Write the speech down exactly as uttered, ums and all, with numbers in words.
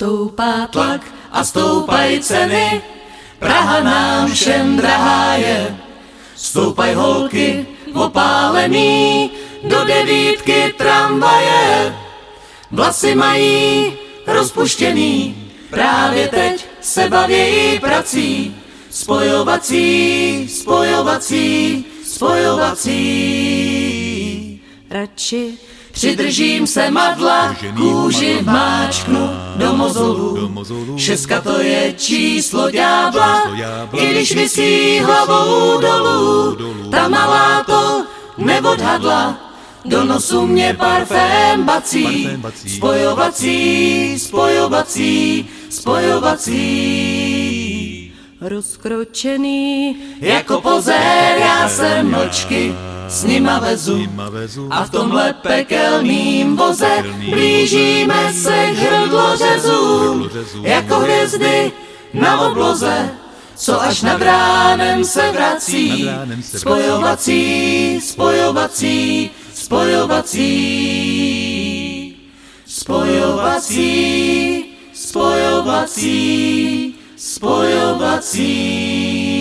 Stoupá tlak a stoupají ceny, Praha nám všem drahá je. Stoupaj holky opálený, do devítky tramvaje. Vlasy mají rozpuštěný, právě teď se bavějí prací. Spojovací, spojovací, spojovací. Radši přidržím se madla, kůži máčknu do mozolu. Šestka to je číslo ďábla, i když visí hlavou dolů. Ta malá to neodhadla, do nosu mě parfém bací. Spojovací, spojovací, spojovací. Rozkročený jako pozér, já se mlčky s nima vezu. A v tomhle pekelným voze blížíme se k hrdlořezům, jako hvězdy na obloze, co až nad ránem se vrací. Spojovací, spojovací, spojovací. Spojovací, spojovací, spojovací.